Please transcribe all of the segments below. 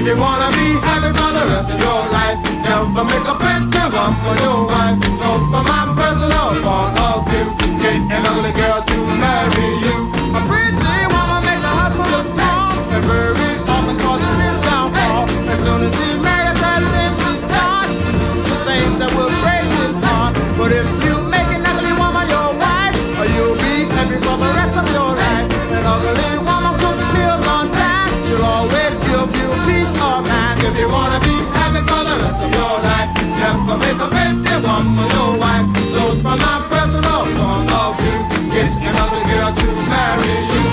If you wanna be happy for the rest of your life, never make a pretty one for your wife. So for my personal point of view, get an ugly girl to marry you. A pretty woman makes a husband look small, and very often causes his downfall. As soon as he marries her, then she starts to do the things that will break his heart. But if you make an ugly woman your wife, you'll be happy for the rest of your life. An ugly woman cooks meals on time, she'll always give you peace of mind. If you wanna be happy for the rest of your life, never make a pretty woman your wife. So from my personal point of view, get an ugly girl to marry you.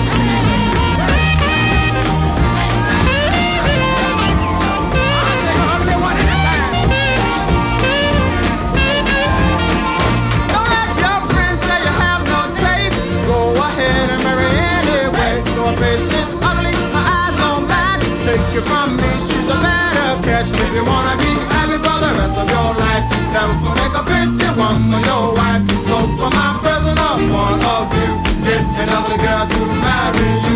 Don't let your friends say you have no taste. Go ahead and marry anyway. Your face is ugly, her eyes don't match. Take it from me, she's a better catch. If you wanna be happy for the rest of your life, never make a pretty woman your wife. So from my personal point of view, get an ugly girl to marry you.